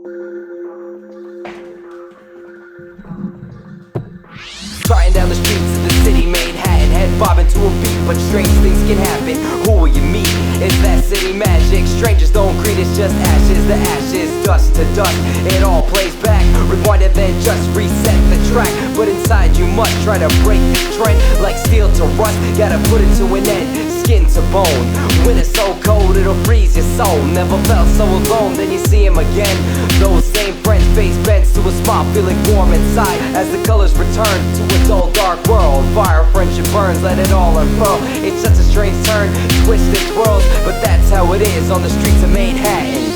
Riding down the streets of the city, Manhattan, head bobbing to a beat, but strange things can happen. Who will you meet? It's that city magic. Strangers don't greet, it's just ashes to ashes, dust to dust. It all plays back, rewind and then just reset the track. But inside you must try to break this trend, like steel to rust. Gotta put it to an end, skin to bone. When it's so cold, it'll freeze your soul. Never felt so alone, then you see him again. Those same friends, face bends to a smile, feeling warm inside as the colors return to a dull, dark world. Fire, friendship burns, let it all unfurl. It's such a strange turn, twisted twirls, but that's how it is on the streets of Manhattan.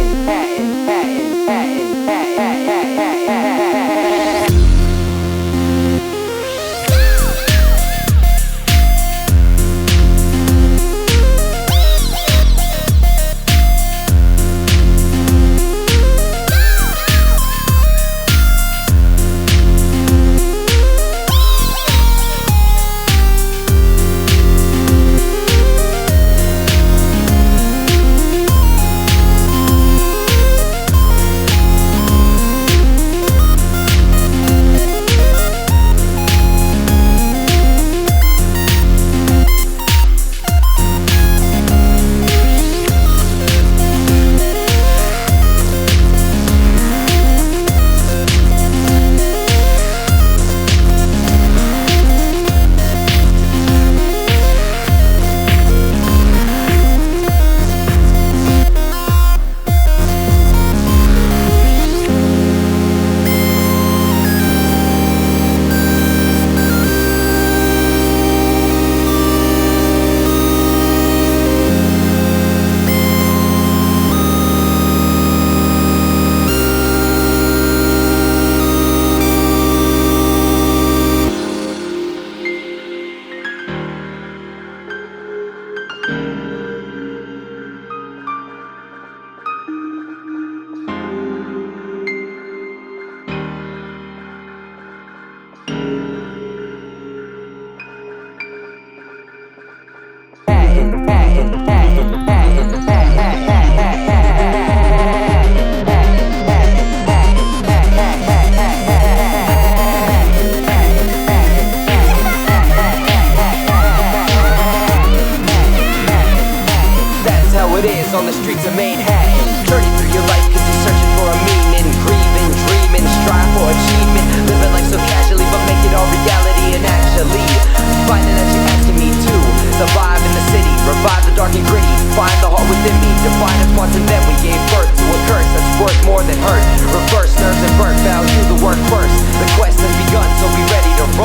It is on the streets of Manhattan. Journey through your life cause you're searching for a meaning, grieving, dreaming, strive for achievement, living life so casually but make it all reality and actually finding that you're asking me to survive in the city, revive the dark and gritty, find the heart within me, define us once and then we gave birth to a curse that's worth more than hurt. Reverse nerves and birth, value the work first. The quest has begun, so be ready to